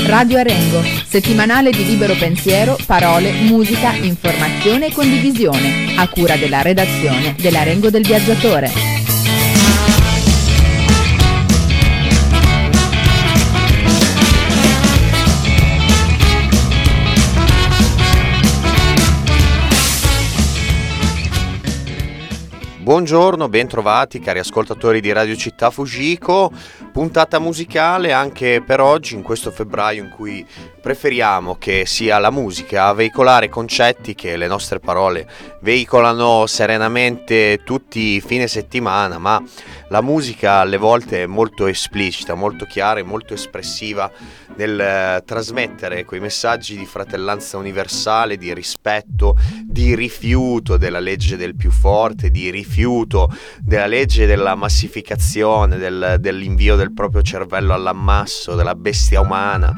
Radio Arengo, settimanale di libero pensiero, parole, musica, informazione e condivisione, a cura della redazione dell'Arengo del Viaggiatore. Buongiorno, bentrovati cari ascoltatori di Radio Città Fujiko, puntata musicale anche per oggi in questo febbraio in cui preferiamo che sia la musica a veicolare concetti che le nostre parole veicolano serenamente tutti i fine settimana, ma la musica alle volte è molto esplicita, molto chiara e molto espressiva nel trasmettere quei messaggi di fratellanza universale, di rispetto, di rifiuto della legge del più forte, di rifiuto della legge della massificazione, dell'invio del proprio cervello all'ammasso, della bestia umana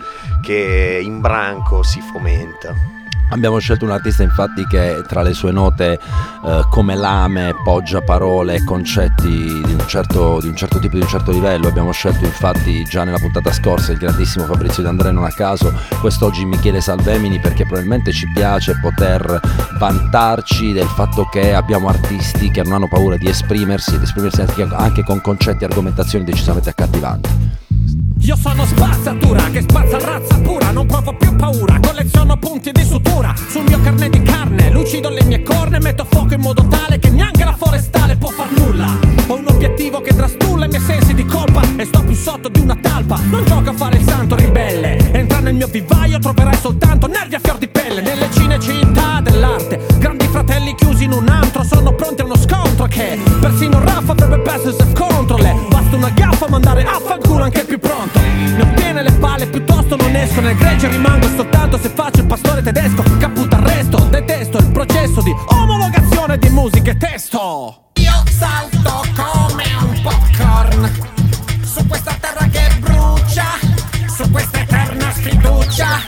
che in branco si fomenta. Abbiamo scelto un artista infatti che tra le sue note come lame poggia parole e concetti di un certo tipo, di un certo livello. Abbiamo scelto infatti già nella puntata scorsa il grandissimo Fabrizio De André, non a caso quest'oggi Michele Salvemini, perché probabilmente ci piace poter vantarci del fatto che abbiamo artisti che non hanno paura di esprimersi ed esprimersi anche con concetti e argomentazioni decisamente accattivanti. Io sono spazzatura che spazza razza pura, non provo più paura, colleziono punti di sutura sul mio carnet di carne, lucido le mie corne, metto fuoco in modo tale che neanche la forestale può far nulla. Ho un obiettivo che trastulla i miei sensi di colpa e sto più sotto di una talpa. Non gioco a fare il santo ribelle, entra nel mio vivaio troverai soltanto nervi a fior di pelle. Nelle cinecittà dell'arte, grandi fratelli chiusi in un antro, sono pronti a uno scontro che persino Raffa avrebbe perso il self-control. Basta una gaffa a mandare a fanculo anche il più pronto. Ne ho piene le palle, piuttosto non esco nel gregge, rimango soltanto se faccio il pastore tedesco. Caputo arresto, detesto il processo di omologazione di musica e testo. Io salto come un popcorn su questa terra che brucia, su questa eterna sfiducia.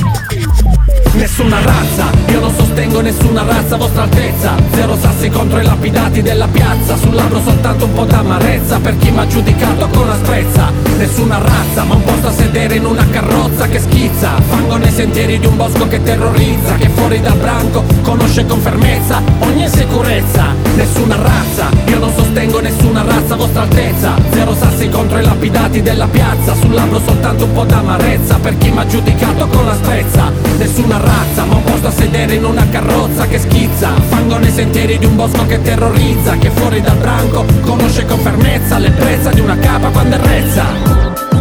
Nessuna razza, io non sostengo nessuna razza, vostra altezza. Zero sassi contro i lapidati della piazza, sul labbro soltanto un po' d'amarezza per chi m'ha giudicato con asprezza. Nessuna razza, ma un posto a sedere in una carrozza che schizza, fango nei sentieri di un bosco che terrorizza, che fuori dal branco conosce con fermezza ogni insicurezza. Nessuna razza, io non sostengo nessuna razza, vostra altezza. Zero sassi contro i lapidati della piazza, sul labbro soltanto un po' d'amarezza per chi m'ha giudicato con asprezza. Nessuna razza, ma un posto a sedere in una carrozza che schizza, fango nei sentieri di un bosco che terrorizza, che fuori dal branco conosce con fermezza l'ebbrezza di una capa quando è rezza.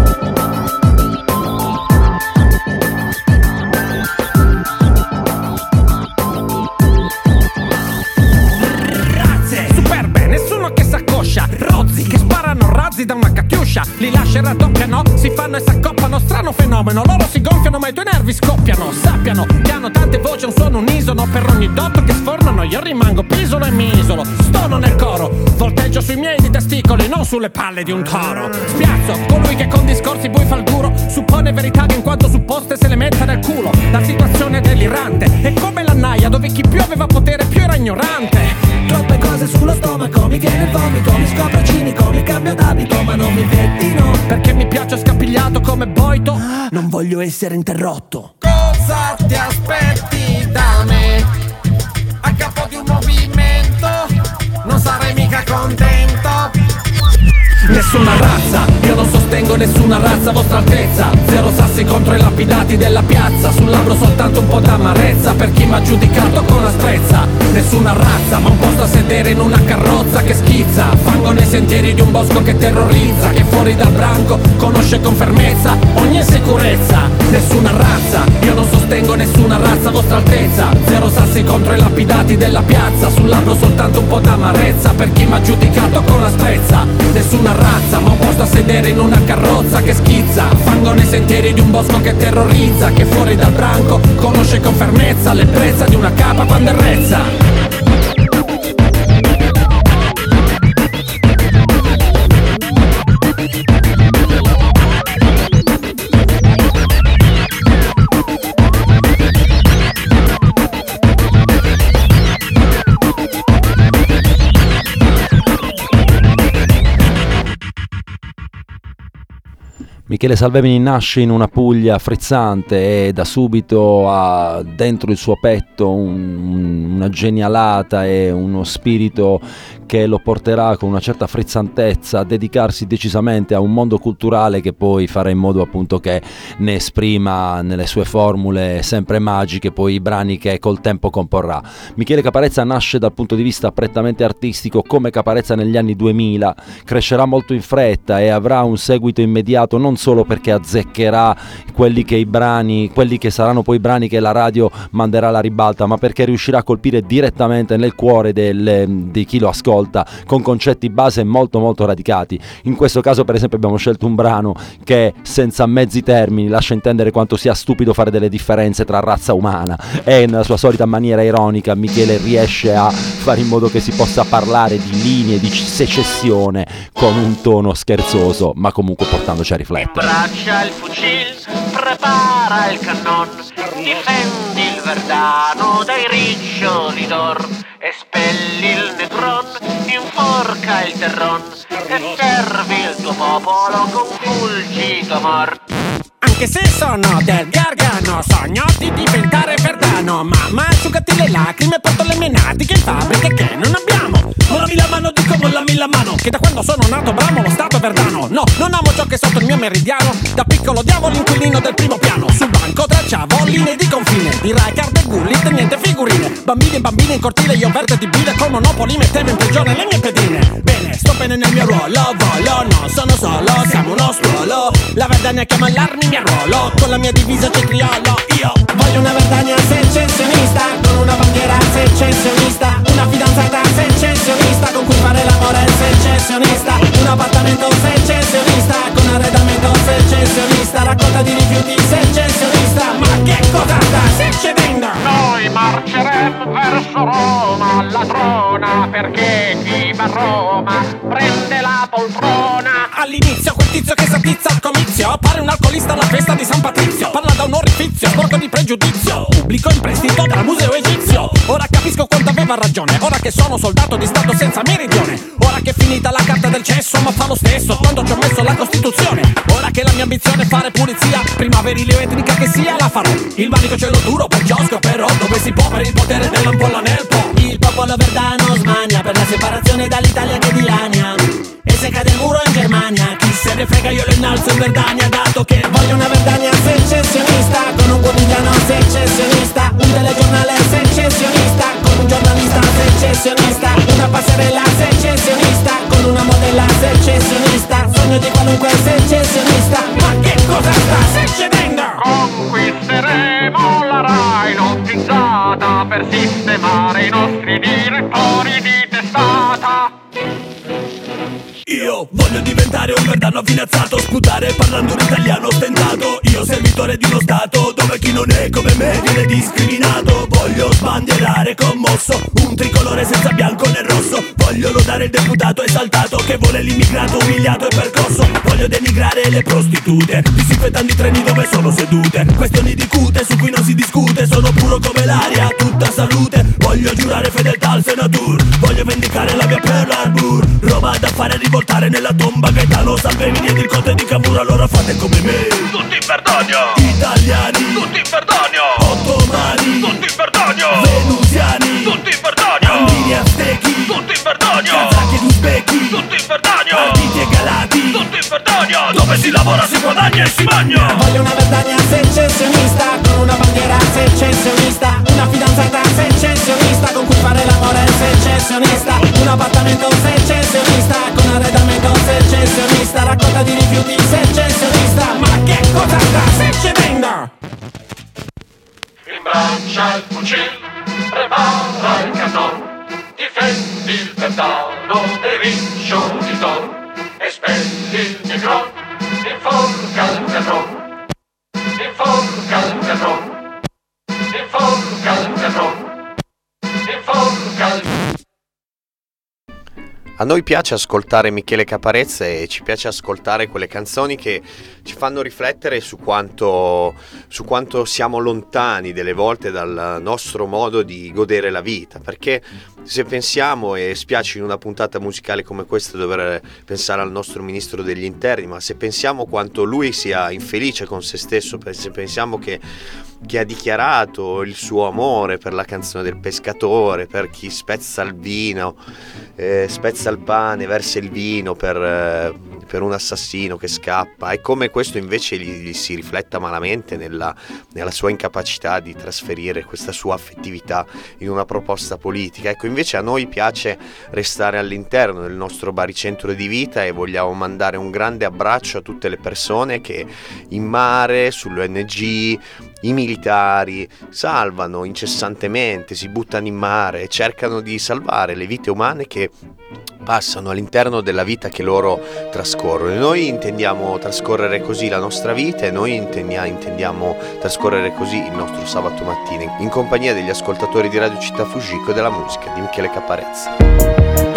Rozzi che sparano razzi da una catiuscia, li lascia e raddoppiano, si fanno e s'accoppano, strano fenomeno, loro si gonfiano ma i tuoi nervi scoppiano. Sappiano che hanno tante voci, un suono unisono, per ogni dotto che sfornano io rimango pisolo e mi isolo. Stono nel coro, volteggio sui miei di testicoli, non sulle palle di un toro. Spiazzo colui che con discorsi bui fa il duro, suppone verità che in quanto supposte se le metta nel culo. La situazione è delirante, è come la naia dove chi più aveva potere più era ignorante. Troppe cose sullo stomaco, mi viene il vomito, mi scopro cinico, mi cambio d'abito ma non mi vedi no, perché mi piace scapigliato come Boito, non voglio essere interrotto. Cosa ti aspetti da me? A capo di un movimento non sarei mica contento. Nessuna razza, io non sostengo nessuna razza, vostra altezza. Zero sassi contro i lapidati della piazza, sul labbro soltanto un po' d'amarezza per chi m'ha giudicato con asprezza. Nessuna razza, ma un posto a sedere in una carrozza che schizza, fango nei sentieri di un bosco che terrorizza, che fuori dal branco conosce con fermezza ogni insicurezza. Nessuna razza, io non sostengo nessuna razza, vostra altezza. Zero sassi contro i lapidati della piazza, sul labbro soltanto un po' d'amarezza per chi m'ha giudicato con asprezza. Nessuna razza, ma un posto a sedere in una carrozza che schizza, fango nei sentieri di un bosco che terrorizza, che fuori dal branco conosce con fermezza l'ebbrezza di una capa quando è rezza. Michele Salvemini nasce in una Puglia frizzante e da subito ha dentro il suo petto una genialata e uno spirito che lo porterà con una certa frizzantezza a dedicarsi decisamente a un mondo culturale che poi farà in modo appunto che ne esprima nelle sue formule sempre magiche poi i brani che col tempo comporrà. Michele Caparezza nasce dal punto di vista prettamente artistico come Caparezza negli anni 2000, crescerà molto in fretta e avrà un seguito immediato non solo perché azzeccherà quelli che saranno poi i brani che la radio manderà alla ribalta, ma perché riuscirà a colpire direttamente nel cuore di chi lo ascolta con concetti base molto molto radicati. In questo caso per esempio abbiamo scelto un brano che senza mezzi termini lascia intendere quanto sia stupido fare delle differenze tra razza umana, e nella sua solita maniera ironica Michele riesce a fare in modo che si possa parlare di linee di secessione con un tono scherzoso ma comunque portandoci a riflettere. Imbraccia il fucile, prepara il cannon, difendi il Verdano dai riccioli d'or, espelli il Negron, inforca il Terron e servi il tuo popolo con fulgido amor. Anche se sono del Gargano, sogno di diventare Verdano. Mamma, asciugati le lacrime, porto le menatiche in fabbriche che non abbiamo. Mollami la mano, dico mollami la mano, che da quando sono nato bramo lo stato Verdano. No, non amo ciò che è sotto il mio meridiano. Da piccolo odiavo l'inquilino del primo piano. Sul banco tracciavo linee di confine, di Rijkaard e Gullit, niente figurine. Bambini e bambine in cortile, io verde di bile, con Monopoli mettevo in prigione le mie pedine. Bene, sto bene nel mio ruolo, volo, non sono solo, siamo uno stuolo. La Verdania chiama all'armi, mi arruolo, con la mia divisa cetriolo. Io voglio una Verdania secessionista, con una bandiera secessionista, una fidanzata secessionista, con cui fare l'amore secessionista, un appartamento secessionista, con arredamento secessionista, raccolta di rifiuti secessionista. Ma che cosa sta succedendo? Noi marceremo verso Roma, ladrona, perché chi va a Roma prende la poltrona. All'inizio quel tizio che s'attizza al comizio pare un alcolista alla festa di San Patrizio, parla da un orifizio, sporco di pregiudizio, pubblico in prestito dal museo egizio. Ora capisco quanto aveva ragione, ora che sono soldato di stato senza meridione, ora che è finita la carta del cesso ma fa lo stesso quando ci ho messo la Costituzione. Ora che la mia ambizione è fare pulizia, prima verile o etnica che sia la farò. Il manico ce l'ho duro per Giosco però, dove si può per il potere dell'ampolla nel po'. Il popolo verdano smania per la separazione dall'Italia che dilania, e se cade il muro in Germania chi se ne frega, io lo innalzo in Verdania, dato che voglio una Verdania secessionista, con un quotidiano secessionista, un telegiornale secessionista, con un giornalista secessionista, una passerella secessionista, con una modella secessionista, sogno di qualunque secessionista. Ma che cosa sta succedendo? Conquisteremo la Rai nottizzata per sistemare i nostri direttori di testata. Io voglio diventare un verdano avvinazzato, sputare parlando un italiano stentato. Io servitore di uno stato dove chi non è come me viene discriminato. Voglio sbandierare commosso un tricolore senza bianco né rosso. Voglio lodare il deputato esaltato che vuole l'immigrato umiliato e percosso. Voglio denigrare le prostitute disinfettando i treni dove sono sedute. Questioni di cute su cui non si discute, sono puro come l'aria, tutta salute. Voglio giurare fedeltà al Senatur, voglio vendicare la mia Pearl Harbor. Roma da fare rivoltare nella tomba, Gaetano Salvemini ed il conte di Cavour. Allora fate come me, Tutti in Verdania, italiani, tutti in Verdania, ottomani, tutti in Verdania, venusiani, tutti in Verdania, andini aztechi, tutti in Verdania, kazaki ed uzbeki, tutti in Verdania, partiti e galati, tutti in Verdania, dove si lavora, si guadagna e si magna. Voglio una Verdania secessionista, con una bandiera secessionista, una fidanzata secessionista, con cui fare l'amore secessionista, un appartamento secessionista, con arredamento secessionista, raccolta di rifiuti secessionista. Ma che cosa sta succedendo? Imbraccia il fucile, prepara il cannon, difendi il Verdano dei riccioli d'or, espelli il Negron, inforca il Terron, inforca il Terron, inforca il Terron, inforca il... A noi piace ascoltare Michele Caparezza e ci piace ascoltare quelle canzoni che ci fanno riflettere su quanto siamo lontani delle volte dal nostro modo di godere la vita, perché se pensiamo, e spiace in una puntata musicale come questa dover pensare al nostro ministro degli interni, ma se pensiamo quanto lui sia infelice con se stesso, se pensiamo che ha dichiarato il suo amore per la canzone del pescatore, per chi spezza il vino, spezza il pane, versa il vino per un assassino che scappa, e come questo invece gli si rifletta malamente nella sua incapacità di trasferire questa sua affettività in una proposta politica. Ecco, invece a noi piace restare all'interno del nostro baricentro di vita e vogliamo mandare un grande abbraccio a tutte le persone che in mare, sulle ONG, i militari salvano incessantemente, si buttano in mare e cercano di salvare le vite umane che passano all'interno della vita che loro trascorrono. E noi intendiamo trascorrere così la nostra vita, e noi intendiamo trascorrere così il nostro sabato mattina in compagnia degli ascoltatori di Radio Città Fugico e della musica di Michele Caparezza.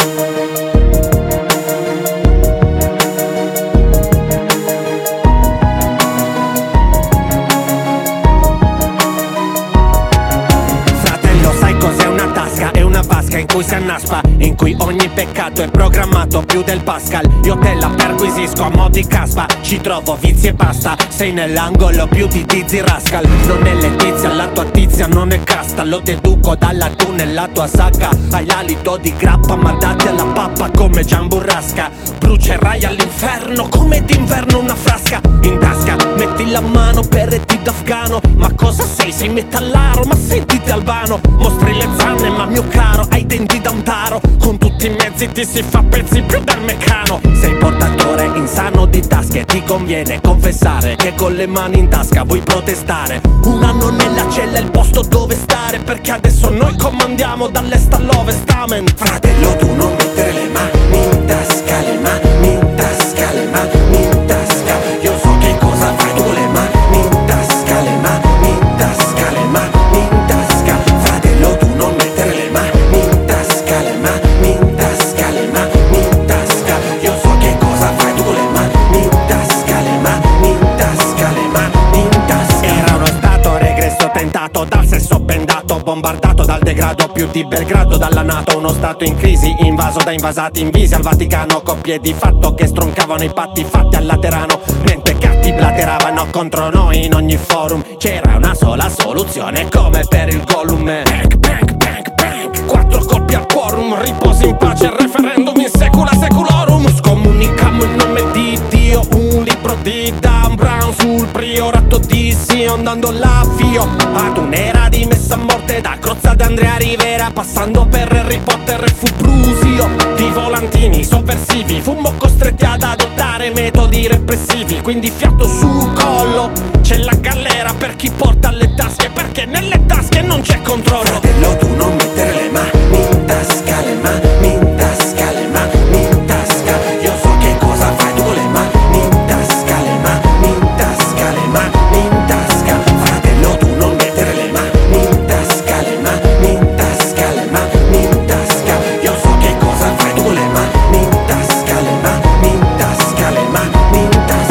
In cui si annaspa, in cui ogni peccato è programmato più del Pascal. Io te la perquisisco a mo' di caspa, ci trovo vizi e pasta. Sei nell'angolo più di Dizzy Rascal. Non è Letizia, la tua tizia non è casta. Lo deduco dalla tu nella tua sacca. Hai l'alito di grappa ma date alla pappa come Gian Burrasca. Brucerai all'inferno come d'inverno una frasca. In tasca metti la mano per Eti d'Afgano. Ma cosa sei? Sei metallaro? Ma sentite albano. Mostri le zanne ma mio caro hai denti da un taro. Con tutti i mezzi ti si fa pezzi più del meccano. Sei portatore insano di tasche. Ti conviene confessare che con le mani in tasca vuoi protestare. Un anno nella cella è il posto dove stare, perché adesso noi comandiamo dall'est all'ovest, amen. Fratello, tu non mettere le mani in tasca, le mani in tasca, le mani in tasca. Io so che cosa fai tu, le mani in tasca, le mani in tasca, le mani in tasca. Fratello, tu non mettere le mani in tasca, le mani in tasca, le mani in tasca. Io so che cosa fai tu, le mani in tasca, le mani in tasca, le mani in tasca. Era uno stato regresso tentato dal sesso bendato, bombardato dal degrado più di Belgrado dalla NATO. Uno stato in crisi, invaso da invasati invisi al Vaticano. Coppie di fatto che stroncavano i patti fatti al Laterano, mentre gatti blateravano contro noi in ogni forum. C'era una sola soluzione come per il Gollum. Bang, bang, bang, bang. 4 colpi al quorum, riposi in pace, referendum in secula seculorum. Scomunicammo il nome di Dio, un libro di Dan Brown sul priorato di Sion, dando l'avvio ad un'era di messa a morte da Crozza d'Andrea Rivera, passando per Harry Potter e fu Brusio. Di volantini sovversivi fummo costretti ad adottare metodi repressivi, quindi fiato sul collo. C'è la galera per chi porta le tasche, perché nelle tasche non c'è controllo. Fratello, tu non mettere le mani in tasca, le mani in tasca, le mani in tasca. Io so che cosa fai tu, le mani in tasca, le mani in tasca, le mani in tasca. Fratello, tu non mettere le mani in tasca, le mani in tasca, le mani in tasca. Io so che cosa fai tu, le mani in tasca, le mani in tasca, le mani in tasca.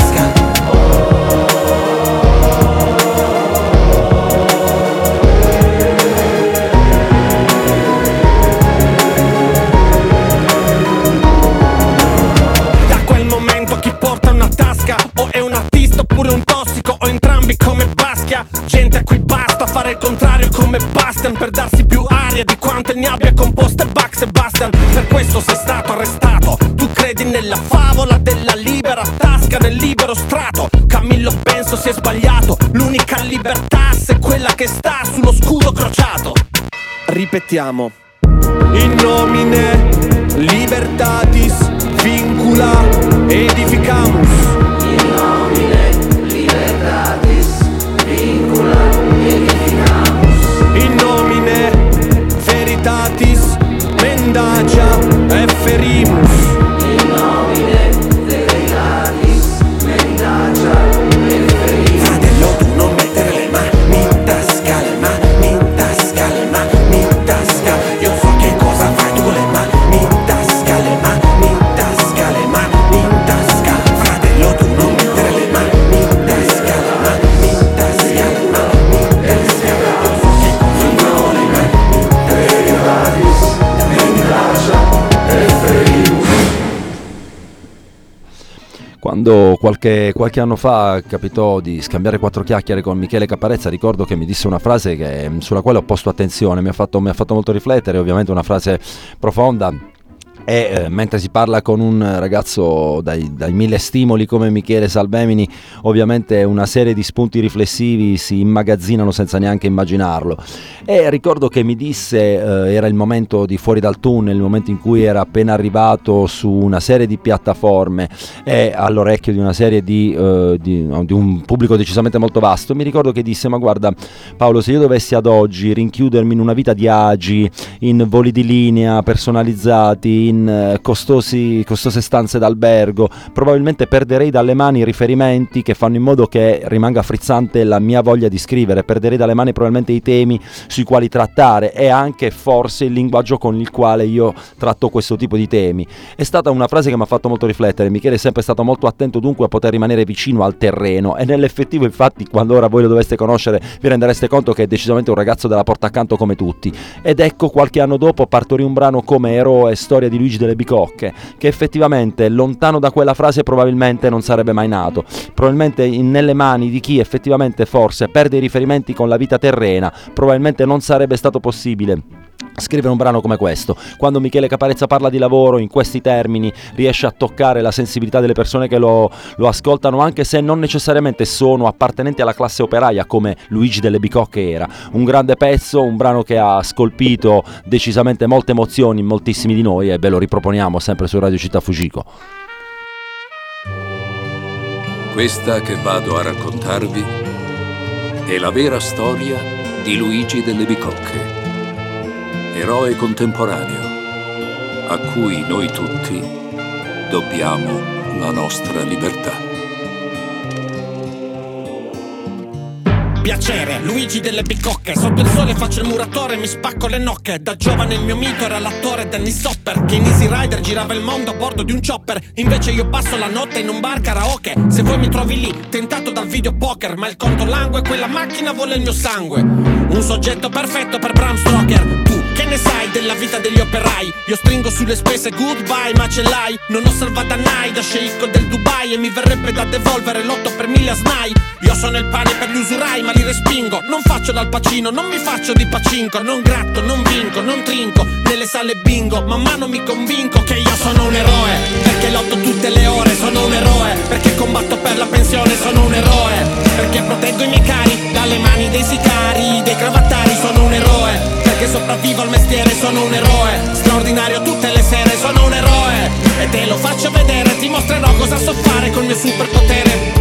Come Basquiat, gente a cui basta fare il contrario come Bastian, per darsi più aria di quante ne abbia composte Bach Sebastian. Per questo sei stato arrestato. Tu credi nella favola della libera tasca, nel libero strato. Camillo penso si è sbagliato. L'unica libertà è quella che sta sullo scudo crociato. Ripetiamo. In nomine libertatis vincula edificamus. In nomine libertatis vincula edificamus. In nomine veritatis mendacia efferimus. In nomine veritatis mendacia efferimus. Fratello, tu non mettere le mani in tasca, le mani in tasca, le mani in tasca. Io so che cosa fai tu, le mani in tasca, le mani Quando qualche anno fa capitò di scambiare 4 chiacchiere con Michele Caparezza, ricordo che mi disse una frase sulla quale ho posto attenzione, mi ha fatto molto riflettere, ovviamente una frase profonda. E mentre si parla con un ragazzo dai 1000 stimoli come Michele Salvemini, ovviamente una serie di spunti riflessivi si immagazzinano senza neanche immaginarlo. E ricordo che mi disse, era il momento di Fuori dal tunnel, il momento in cui era appena arrivato su una serie di piattaforme e all'orecchio di una serie di un pubblico decisamente molto vasto. Mi ricordo che disse: ma guarda Paolo, se io dovessi ad oggi rinchiudermi in una vita di agi, in voli di linea personalizzati, in costose stanze d'albergo, probabilmente perderei dalle mani i riferimenti che fanno in modo che rimanga frizzante la mia voglia di scrivere, perderei dalle mani probabilmente i temi sui quali trattare e anche forse il linguaggio con il quale io tratto questo tipo di temi. È stata una frase che mi ha fatto molto riflettere. Michele è sempre stato molto attento dunque a poter rimanere vicino al terreno, e nell'effettivo infatti quando ora voi lo doveste conoscere vi rendereste conto che è decisamente un ragazzo della porta accanto come tutti. Ed ecco, qualche anno dopo partorì un brano come Eroe, storia di Luigi delle Bicocche, che effettivamente lontano da quella frase probabilmente non sarebbe mai nato, probabilmente nelle mani di chi effettivamente forse perde i riferimenti con la vita terrena, probabilmente non sarebbe stato possibile scrivere un brano come questo. Quando Michele Caparezza parla di lavoro in questi termini riesce a toccare la sensibilità delle persone che lo ascoltano, anche se non necessariamente sono appartenenti alla classe operaia come Luigi delle Bicocche era. Un grande pezzo, un brano che ha scolpito decisamente molte emozioni in moltissimi di noi, e ve lo riproponiamo sempre su Radio Città Fujiko. Questa che vado a raccontarvi è la vera storia di Luigi delle Bicocche, eroe contemporaneo a cui noi tutti dobbiamo la nostra libertà. Piacere, Luigi delle Bicocche. Sotto il sole faccio il muratore e mi spacco le nocche. Da giovane il mio mito era l'attore Dennis Hopper, che in Easy Rider girava il mondo a bordo di un chopper. Invece io passo la notte in un bar karaoke. Se vuoi mi trovi lì, tentato dal videopoker, ma il conto langue, quella macchina vuole il mio sangue. Un soggetto perfetto per Bram Stoker. Tu che ne sai della vita degli operai? Io stringo sulle spese goodbye, ma ce l'hai. Non ho salvadanai da sceicco del Dubai, e mi verrebbe da devolvere l'8 per 1000 a SNAI. Io sono il pane per gli usurai, ma li respingo. Non faccio dal Pacino, non mi faccio di pacinco. Non gratto, non vinco, non trinco nelle sale bingo. Man mano mi convinco che io sono un eroe, perché lotto tutte le ore. Sono un eroe, perché combatto per la pensione. Sono un eroe, perché proteggo i miei cari dalle mani dei sicari, dei cravattari. Sono un eroe, perché sopravvivo al mestiere. Sono un eroe, straordinario tutte le sere. Sono un eroe, e te lo faccio vedere. Ti mostrerò cosa so fare col mio superpotere.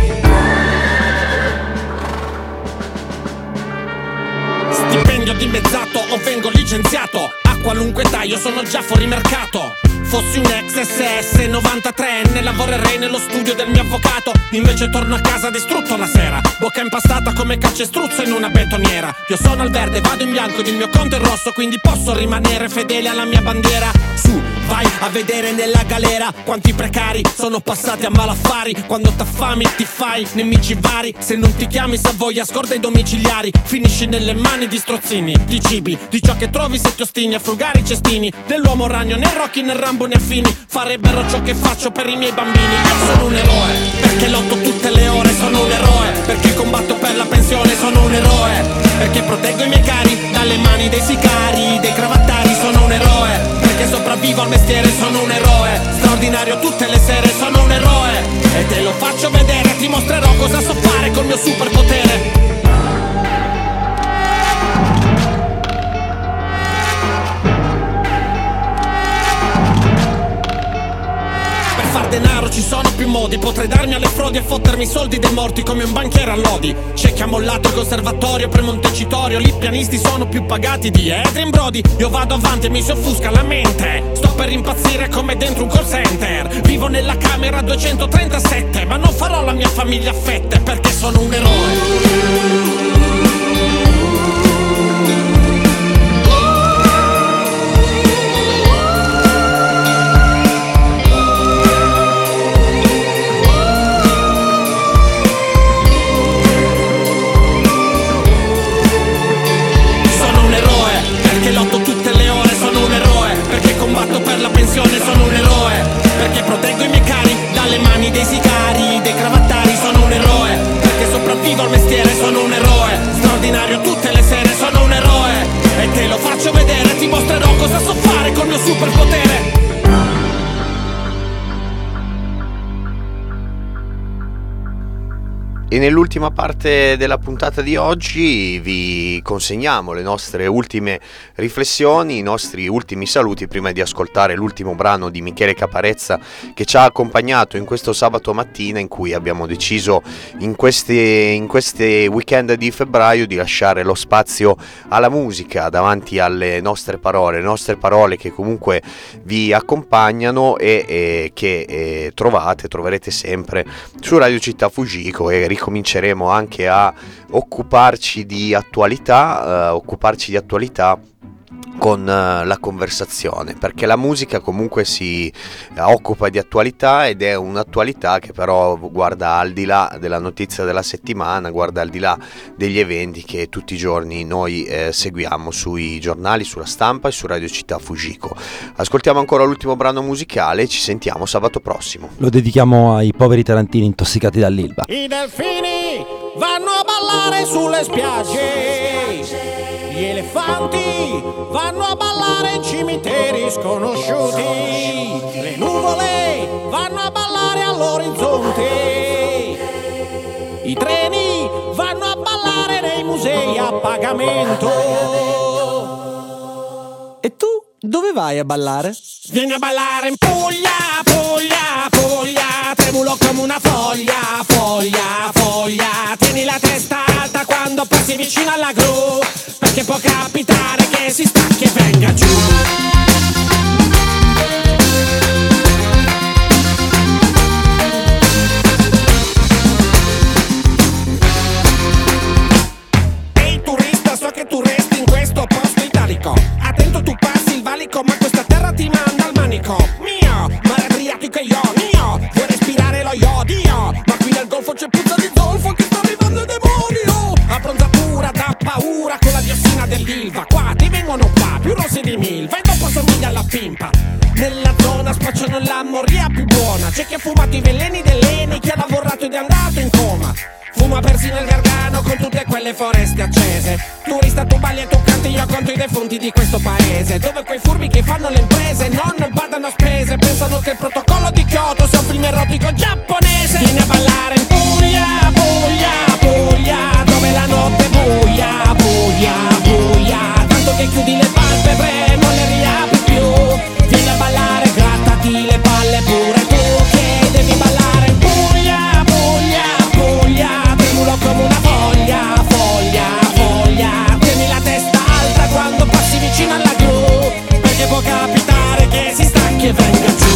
Stipendio dimezzato o vengo licenziato, a qualunque età io sono già fuori mercato. Fossi un ex SS 93enne, lavorerei nello studio del mio avvocato. Invece torno a casa distrutto la sera, bocca impastata come calcestruzzo in una betoniera. Io sono al verde, vado in bianco ed il mio conto è rosso, quindi posso rimanere fedele alla mia bandiera. Su, vai a vedere nella galera quanti precari sono passati a malaffari. Quando t'affami ti fai nemici vari. Se non ti chiami Savoia scorda i domiciliari. Finisci nelle mani di strozzini, di cibi, di ciò che trovi se ti ostini a frugare i cestini. Dell'uomo ragno né Rocky né Rambo né affini farebbero ciò che faccio per i miei bambini. Io sono un eroe, perché lotto tutte le ore. Sono un eroe, perché combatto per la pensione. Sono un eroe, perché proteggo i miei cari dalle mani dei sicari, dei cravattari. Sono un eroe, perché sopravvivo al mestiere. Sono un eroe, straordinario tutte le sere. Sono un eroe, e te lo faccio vedere. Ti mostrerò cosa so fare col mio superpotere. Denaro ci sono più modi, potrei darmi alle frodi e fottermi i soldi dei morti come un banchiere a lodi. C'è chi ha mollato il conservatorio per Montecitorio, lì i pianisti sono più pagati di Adrien Brody. Io vado avanti e mi si offusca la mente, sto per impazzire come dentro un call center. Vivo nella camera 237, ma non farò la mia famiglia a fette, perché sono un eroe. Sono un eroe, perché proteggo i miei cari dalle mani dei sicari. sicari, dei cravattari, sono un eroe, perché sopravvivo al mestiere, sono un eroe, straordinario tutte le sere, sono un eroe, e te lo faccio vedere, ti mostrerò cosa so fare col mio superpotere. E nell'ultima parte della puntata di oggi vi consegniamo le nostre ultime riflessioni, i nostri ultimi saluti prima di ascoltare l'ultimo brano di Michele Caparezza che ci ha accompagnato in questo sabato mattina, in cui abbiamo deciso in queste weekend di febbraio di lasciare lo spazio alla musica davanti alle nostre parole che comunque vi accompagnano e che troverete sempre su Radio Città Fujiko, e cominceremo anche a occuparci di attualità con la conversazione, perché la musica comunque si occupa di attualità, ed è un'attualità che però guarda al di là della notizia della settimana, guarda al di là degli eventi che tutti i giorni noi seguiamo sui giornali, sulla stampa e su Radio Città Fujiko. Ascoltiamo ancora l'ultimo brano musicale e ci sentiamo sabato prossimo. Lo dedichiamo ai poveri tarantini intossicati dall'Ilva. I delfini vanno a ballare sulle spiagge, gli elefanti vanno a ballare in cimiteri sconosciuti, le nuvole vanno a ballare all'orizzonte, i treni vanno a ballare nei musei a pagamento. E tu dove vai a ballare? Vieni a ballare in Puglia, Puglia, Puglia, tremulo come una foglia, foglia, foglia, tieni la testa alta quando passi vicino alla gru, perché può capitare che si stacchi e venga giù. Ehi turista, so che tu resti in questo posto italico, attento tu passi il valico, ma questa terra ti manda al manico. Mio, mare Adriatico e io, mio, vuoi respirare lo iodio, ma qui nel golfo c'è puzza di zolfo che sta arrivando il demonio. Abbronzatura da paura con la diossina dell'Ilva, qua ti vengono qua più rossi di milva e dopo somiglia alla pimpa. Nella zona spacciano la moria più buona, c'è chi ha fumato i veleni dell'Eni, chi ha lavorato ed è andato in coma, fuma persino il Gargano con tutte quelle foreste accese. Turista tu balli e tu canti, io conto i defunti di questo paese, dove quei furbi che fanno le imprese non badano a spese, pensano che il protocollo di Kyoto sia un film erotico giapponese. Vieni a ballare in Puglia, Puglia, Puglia, dove la notte è buia, buia, buia, tanto che chiudi le palpebre non le riapri più. Vieni a ballare, grattati le palle pure tu, che devi ballare in Puglia, Puglia, Puglia, tremulo come una foglia, foglia, foglia, tieni la testa alta quando passi vicino alla gru, perché può capitare che si stacchi e venga giù.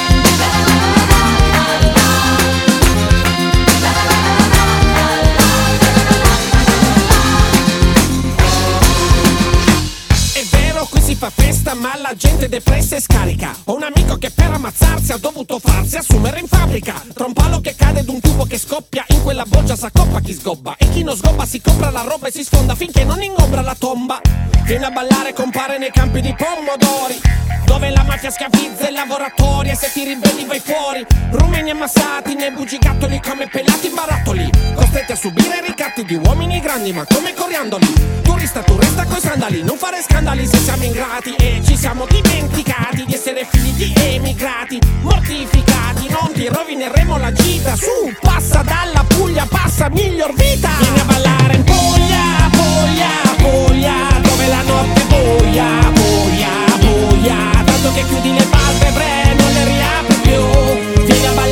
Fa festa ma la gente depressa e scarica. Ho un amico che per ammazzarsi ha dovuto farsi assumere in fabbrica. Tra un palo che cade ed un tubo che scoppia, in quella boccia s'accoppa chi sgobba, e chi non sgobba si compra la roba e si sfonda finché non ingombra la tomba. Viene a ballare, compare nei campi di pomodori, dove la mafia schiavizza i lavoratori, e se ti ribelli vai fuori. Rumeni ammassati nei bugigattoli come pelati barattoli, costretti a subire ricatti di uomini grandi ma come coriandoli. Turista tu resta coi sandali, non fare scandali se siamo ingrati, e ci siamo dimenticati di essere figli di emigrati mortificati. Non ti rovineremo la gita, su passa dalla Puglia, passa miglior vita. Vieni a ballare in Puglia, Puglia, Puglia, dove la notte è buia, buia, buia, tanto che chiudi le palpebre non le riapri più. Vieni a ballare